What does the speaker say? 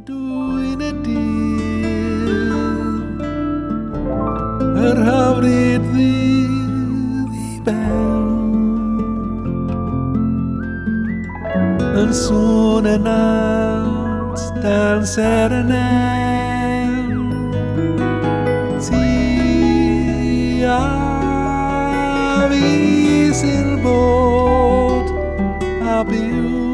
Dwi'n y dydd yr hawlid ddydd i ben yn sôn yn alt dan serenel ti a fi sy'n bod a byw